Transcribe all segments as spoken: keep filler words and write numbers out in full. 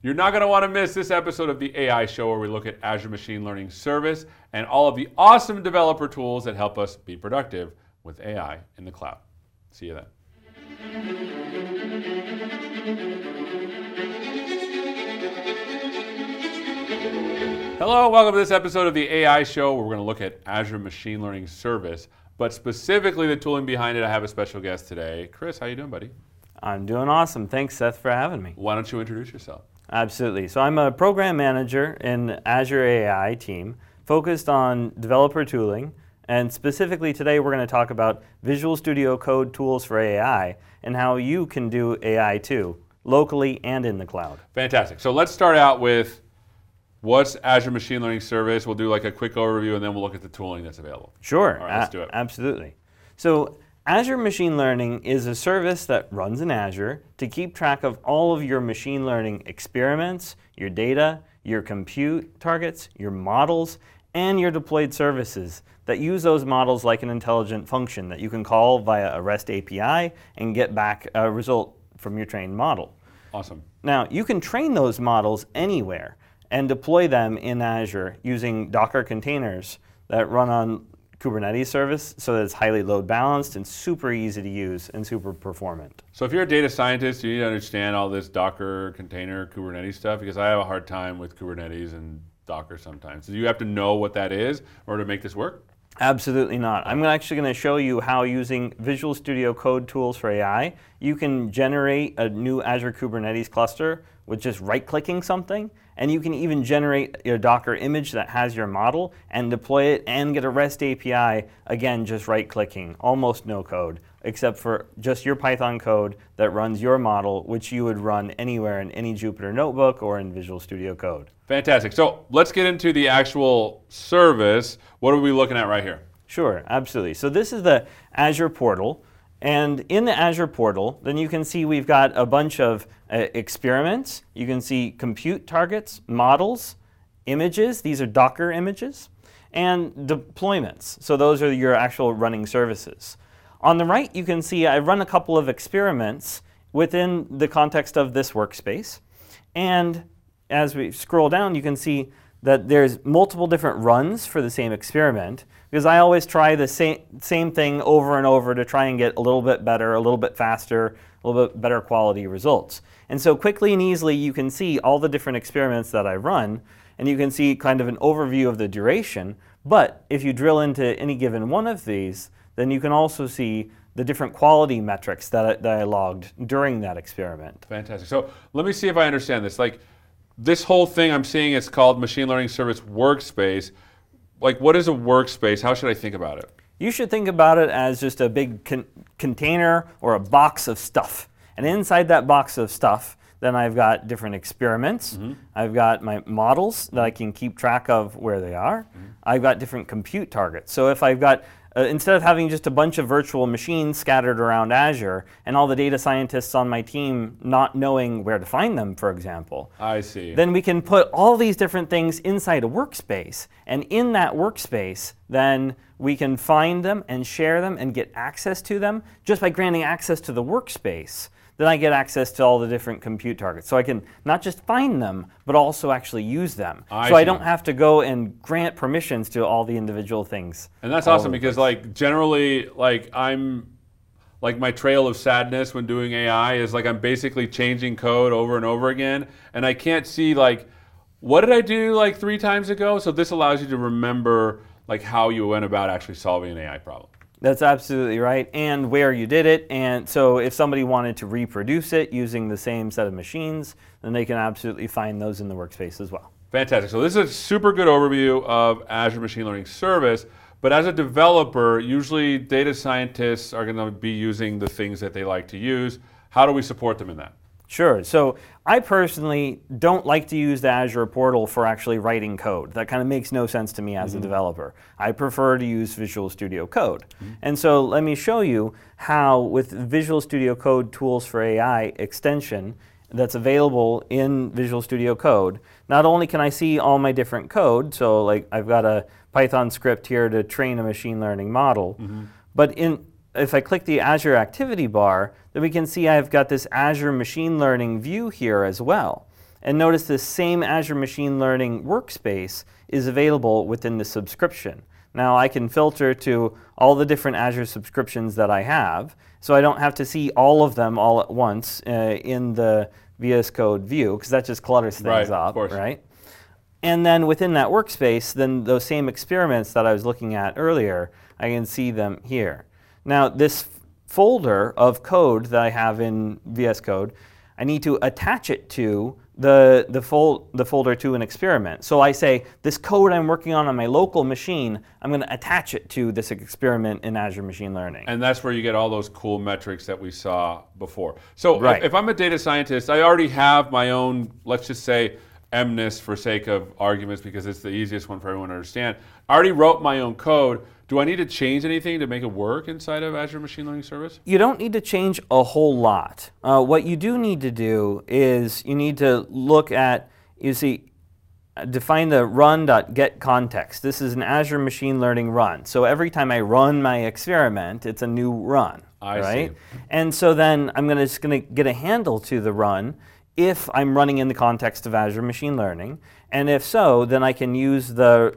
You're not going to want to miss this episode of the A I Show where we look at Azure Machine Learning Service and all of the awesome developer tools that help us be productive with A I in the cloud. See you then. Hello, welcome to this episode of the A I Show where we're going to look at Azure Machine Learning Service, but specifically the tooling behind it. I have a special guest today. Chris, how you doing, buddy? I'm doing awesome. Thanks, Seth, for having me. Why don't you introduce yourself? Absolutely. So I'm a program manager in Azure A I team focused on developer tooling, and specifically today we're going to talk about Visual Studio Code tools for A I and how you can do A I too, locally and in the cloud. Fantastic. So let's start out with what's Azure Machine Learning Service. We'll do like a quick overview and then we'll look at the tooling that's available. Sure. All right, let's do it. Absolutely. So Azure Machine Learning is a service that runs in Azure to keep track of all of your machine learning experiments, your data, your compute targets, your models, and your deployed services that use those models like an intelligent function that you can call via a REST A P I and get back a result from your trained model. Awesome. Now, you can train those models anywhere and deploy them in Azure using Docker containers that run on Kubernetes service so that it's highly load balanced and super easy to use and super performant. So if you're a data scientist, you need to understand all this Docker, container, Kubernetes stuff because I have a hard time with Kubernetes and Docker sometimes. Do you have to know what that is in order to make this work? Absolutely not. I'm actually going to show you how using Visual Studio Code tools for A I, you can generate a new Azure Kubernetes cluster with just right-clicking something, and you can even generate a Docker image that has your model and deploy it and get a REST A P I, again, just right-clicking, almost no code, except for just your Python code that runs your model, which you would run anywhere in any Jupyter Notebook or in Visual Studio Code. Fantastic. So let's get into the actual service. What are we looking at right here? Sure, absolutely. So this is the Azure portal. And in the Azure portal, then you can see we've got a bunch of uh, experiments. You can see compute targets, models, images. These are Docker images, and deployments. So those are your actual running services. On the right, you can see I run a couple of experiments within the context of this workspace. And as we scroll down, you can see that there's multiple different runs for the same experiment, because I always try the same, same thing over and over to try and get a little bit better, a little bit faster, a little bit better quality results. And so quickly and easily you can see all the different experiments that I run, and you can see kind of an overview of the duration. But if you drill into any given one of these, then you can also see the different quality metrics that I, that I logged during that experiment. Fantastic. So let me see if I understand this. Like this whole thing I'm seeing, it's called Machine Learning Service Workspace. Like, what is a workspace? How should I think about it? You should think about it as just a big con- container or a box of stuff. And inside that box of stuff, then I've got different experiments. Mm-hmm. I've got my models that I can keep track of where they are. Mm-hmm. I've got different compute targets. So if I've got Uh, instead of having just a bunch of virtual machines scattered around Azure and all the data scientists on my team not knowing where to find them, for example, I see. Then we can put all these different things inside a workspace. And in that workspace, then we can find them and share them and get access to them just by granting access to the workspace. Then I get access to all the different compute targets. So I can not just find them, but also actually use them. I so see. I don't have to go and grant permissions to all the individual things. And that's awesome because like generally, like I'm, like my trail of sadness when doing A I is like I'm basically changing code over and over again. And I can't see like, what did I do like three times ago? So this allows you to remember like how you went about actually solving an A I problem. That's absolutely right, and where you did it. And so if somebody wanted to reproduce it using the same set of machines, then they can absolutely find those in the workspace as well. Fantastic. So this is a super good overview of Azure Machine Learning Service, but as a developer, usually data scientists are going to be using the things that they like to use. How do we support them in that? Sure. So I personally don't like to use the Azure portal for actually writing code. That kind of makes no sense to me as mm-hmm. a developer. I prefer to use Visual Studio Code. Mm-hmm. And so let me show you how with Visual Studio Code Tools for A I extension that's available in Visual Studio Code, not only can I see all my different code, so like I've got a Python script here to train a machine learning model, mm-hmm. but in if I click the Azure activity bar, then we can see I've got this Azure machine learning view here as well. And notice this same Azure Machine Learning workspace is available within the subscription. Now I can filter to all the different Azure subscriptions that I have, so I don't have to see all of them all at once uh, in the V S Code view, because that just clutters things Right, up, of course. right? And then within that workspace, then those same experiments that I was looking at earlier, I can see them here. Now this f- folder of code that I have in V S Code, I need to attach it to the, the, fol- the folder to an experiment. So I say, this code I'm working on on my local machine, I'm going to attach it to this experiment in Azure Machine Learning. And that's where you get all those cool metrics that we saw before. So Right. if, if I'm a data scientist, I already have my own, let's just say, M N I S for sake of arguments because it's the easiest one for everyone to understand. I already wrote my own code. Do I need to change anything to make it work inside of Azure Machine Learning Service? You don't need to change a whole lot. Uh, what you do need to do is you need to look at, you see, define the run.getContext. This is an Azure Machine Learning run. So every time I run my experiment, it's a new run. I right? see. And so then I'm gonna, just going to get a handle to the run if I'm running in the context of Azure Machine Learning. And if so, then I can use the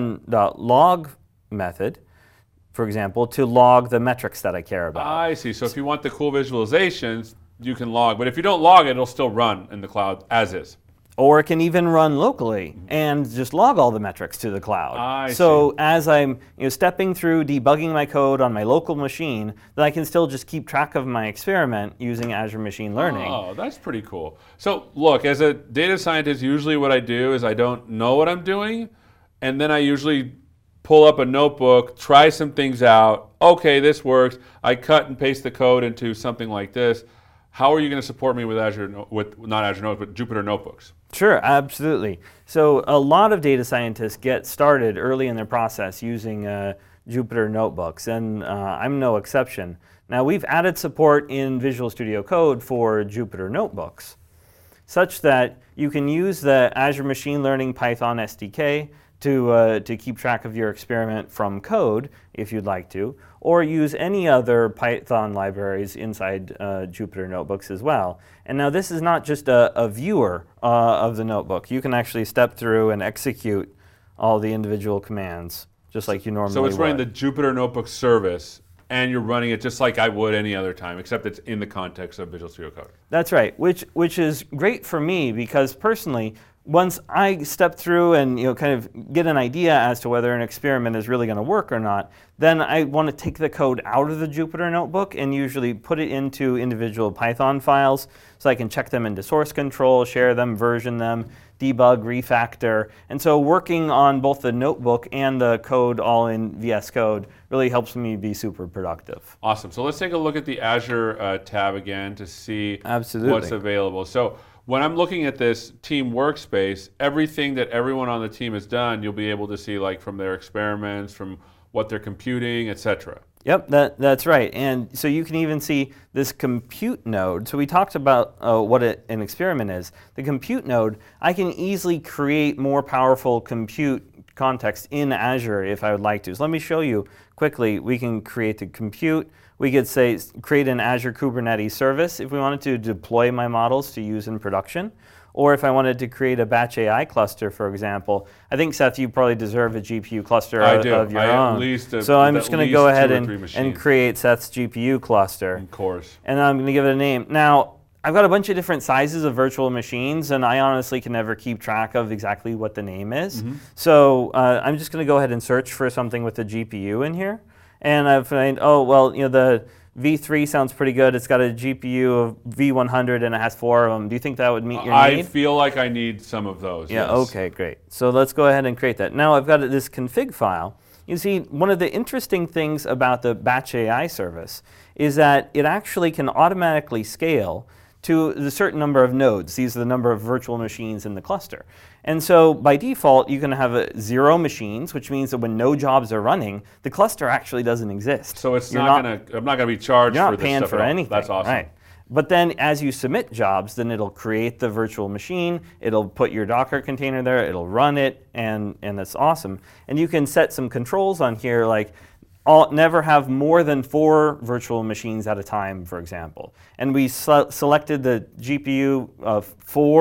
run.log method, for example, to log the metrics that I care about. I see. So if you want the cool visualizations, you can log. But if you don't log it, it'll still run in the cloud as is. Or it can even run locally and just log all the metrics to the cloud. I so see. as I'm you know, stepping through debugging my code on my local machine, then I can still just keep track of my experiment using Azure Machine Learning. Oh, that's pretty cool. So look, as a data scientist, usually what I do is I don't know what I'm doing, and then I usually pull up a notebook, try some things out. Okay, this works. I cut and paste the code into something like this. How are you going to support me with Azure, with not Azure Notebooks, but Jupyter Notebooks? Sure, absolutely. So a lot of data scientists get started early in their process using uh, Jupyter Notebooks, and uh, I'm no exception. Now we've added support in Visual Studio Code for Jupyter Notebooks, such that you can use the Azure Machine Learning Python S D K to, uh, to keep track of your experiment from code, if you'd like to, or use any other Python libraries inside uh, Jupyter Notebooks as well. And now this is not just a, a viewer uh, of the notebook. You can actually step through and execute all the individual commands, just like you normally would. So it's running the Jupyter Notebook service, and you're running it just like I would any other time, except it's in the context of Visual Studio Code. That's right, which, which is great for me because personally, once I step through and you know kind of get an idea as to whether an experiment is really going to work or not, then I want to take the code out of the Jupyter Notebook and usually put it into individual Python files so I can check them into source control, share them, version them, debug, refactor. And so working on both the notebook and the code all in V S Code really helps me be super productive. Awesome. So let's take a look at the Azure uh, tab again to see Absolutely. what's available. So when I'm looking at this team workspace, everything that everyone on the team has done, you'll be able to see like from their experiments, from what they're computing, et cetera. Yep, that, that's right. And so you can even see this compute node. So we talked about uh, what it, an experiment is. The compute node, I can easily create more powerful compute context in Azure if I would like to. So let me show you quickly. We can create the compute. We could say create an Azure Kubernetes service if we wanted to deploy my models to use in production. Or if I wanted to create a batch A I cluster, for example. I think, Seth, you probably deserve a G P U cluster I of, do. of your I own. At least a, so I'm at just going to least go ahead two or and, three and machines. create Seth's G P U cluster. Of course. And I'm going to give it a name. Now, I've got a bunch of different sizes of virtual machines, and I honestly can never keep track of exactly what the name is. Mm-hmm. So uh, I'm just going to go ahead and search for something with a G P U in here. And I find, oh, well, you know, the V three sounds pretty good. It's got a G P U of V one hundred and it has four of them. Do you think that would meet your I need? feel like I need some of those. Yeah, yes. okay, great. So let's go ahead and create that. Now I've got this config file. You see, one of the interesting things about the Batch A I service is that it actually can automatically scale to a certain number of nodes. These are the number of virtual machines in the cluster. And so by default, you can have a zero machines, which means that when no jobs are running, the cluster actually doesn't exist. So it's You're not, going to, I'm not going to be charged You're for not this paying stuff for at all. anything. That's awesome. Right. But then as you submit jobs, then it'll create the virtual machine, it'll put your Docker container there, it'll run it, and, and that's awesome. And you can set some controls on here like all, never have more than four virtual machines at a time, for example. And we se- selected the G P U of four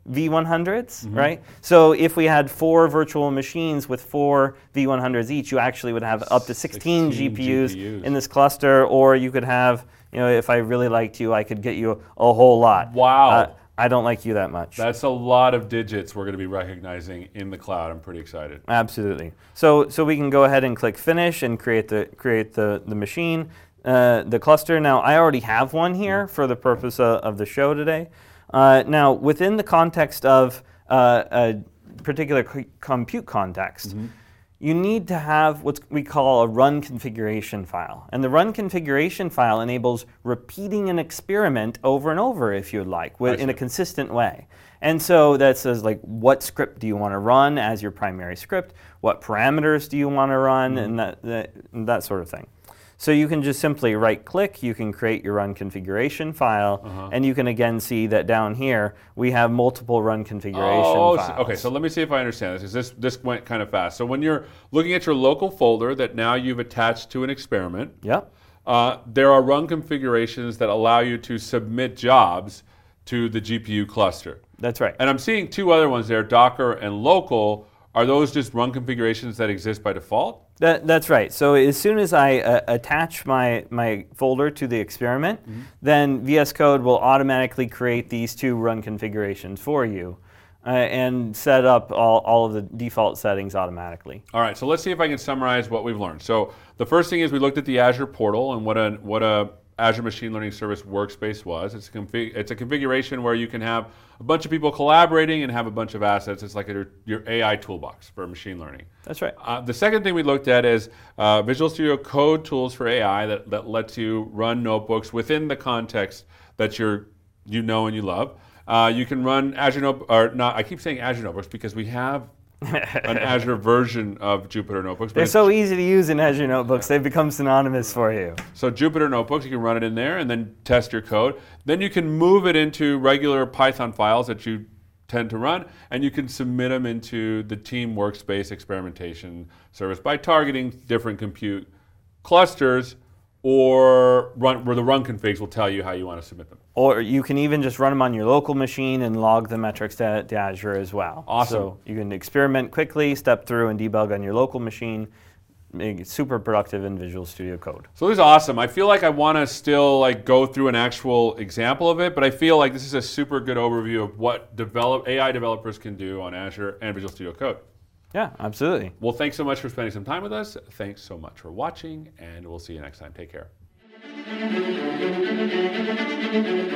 V one hundreds, mm-hmm. right? So if we had four virtual machines with four V one hundreds each, you actually would have up to sixteen, sixteen G P Us, G P Us in this cluster, or you could have, you know, if I really liked you, I could get you a, a whole lot. Wow. Uh, I don't like you that much. That's a lot of digits we're going to be recognizing in the cloud. I'm pretty excited. Absolutely. So so we can go ahead and click finish and create the create the, the machine, uh, the cluster. Now I already have one here for the purpose of, of the show today. Uh, now within the context of uh, a particular c- compute context, mm-hmm. you need to have what we call a run configuration file. And the run configuration file enables repeating an experiment over and over, if you'd like, with, in a consistent way. And so that says, like, what script do you want to run as your primary script? What parameters do you want to run? Mm-hmm. And that, that, and that sort of thing. So you can just simply right-click, you can create your run configuration file, uh-huh. and you can again see that down here we have multiple run configuration oh, files. Okay, so let me see if I understand this, because this, this went kind of fast. So when you're looking at your local folder that now you've attached to an experiment, yep. uh, there are run configurations that allow you to submit jobs to the G P U cluster. That's right. And I'm seeing two other ones there, Docker and local. Are those just run configurations that exist by default? That, that's right. So as soon as I uh, attach my, my folder to the experiment, mm-hmm. then V S Code will automatically create these two run configurations for you uh, and set up all, all of the default settings automatically. All right, so let's see if I can summarize what we've learned. So the first thing is we looked at the Azure portal and what a, what a Azure Machine Learning Service workspace was. It's a, config- it's a configuration where you can have a bunch of people collaborating and have a bunch of assets. It's like a, your A I toolbox for machine learning. That's right. Uh, the second thing we looked at is uh, Visual Studio Code tools for A I that, that lets you run notebooks within the context that you're, you know and you love. Uh, you can run Azure Notebooks, or not, I keep saying Azure Notebooks because we have an Azure version of Jupyter Notebooks. They're so easy to use in Azure Notebooks, they've become synonymous for you. So Jupyter Notebooks, you can run it in there and then test your code. Then you can move it into regular Python files that you tend to run, and you can submit them into the team workspace experimentation service by targeting different compute clusters, or run, where the run configs will tell you how you want to submit them. Or you can even just run them on your local machine and log the metrics to, to Azure as well. Awesome. So you can experiment quickly, step through and debug on your local machine, make it super productive in Visual Studio Code. So this is awesome. I feel like I want to still like go through an actual example of it, but I feel like this is a super good overview of what develop A I developers can do on Azure and Visual Studio Code. Yeah, absolutely. Well, thanks so much for spending some time with us. Thanks so much for watching, and we'll see you next time. Take care.